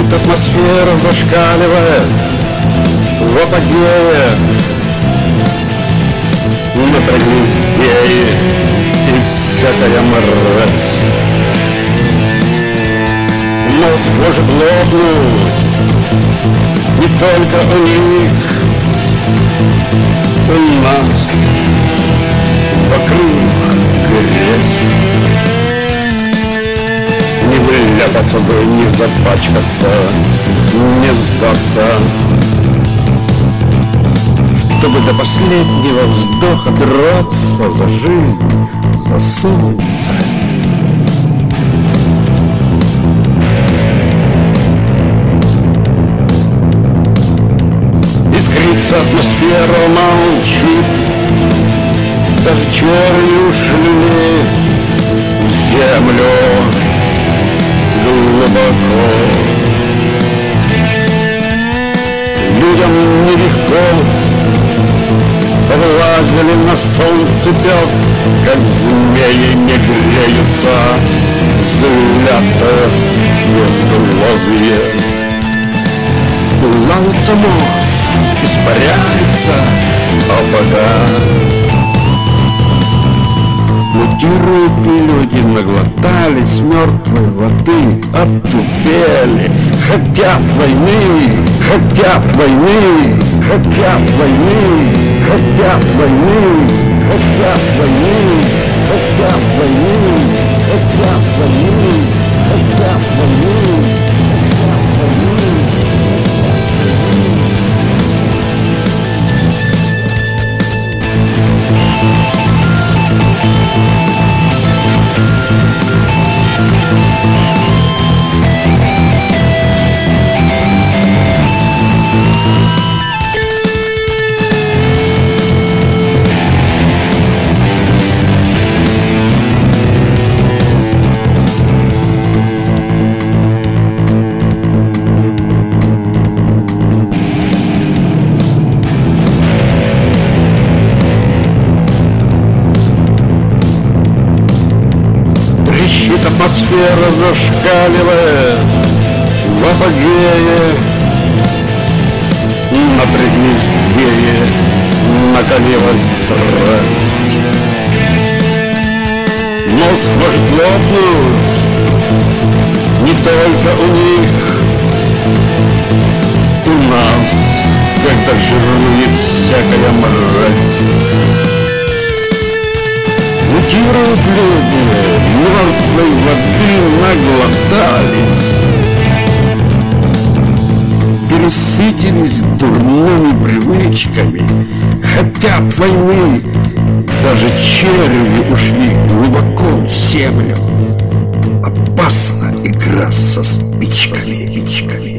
Атмосфера зашкаливает в апогее. Напряглись геи и всякая мразь. Мозг может лопнуть не только у них, у нас вокруг грязь. Не вляпаться бы, не запачкаться, не сдаться, чтобы до последнего вздоха драться за жизнь, за солнце. Искрится атмосфера, молчит, даже черви ушли в землю глубоко. Людям нелегко, облазили на солнце пёк, как змеи не греются, злятся безглазые. Плавится мозг, испаряется облака. Мутируют люди, наглотались мертвой воды, обтупели, хотят войны, хотят войны, хотят войны, хотят войны, хотят войны, хотят войны, хотят войны, хотят войны, хотят войны. Атмосфера зашкаливает в апогее. Напряглись геи, накалилась страсть. Мозг может лопнуть не только у них, у нас, когда жирует всякая мразь. Мутируют люди, мертвой воды наглотались, пересытились дурными привычками, хотят войны, даже черви ушли глубоко в землю. Опасна игра со спичками.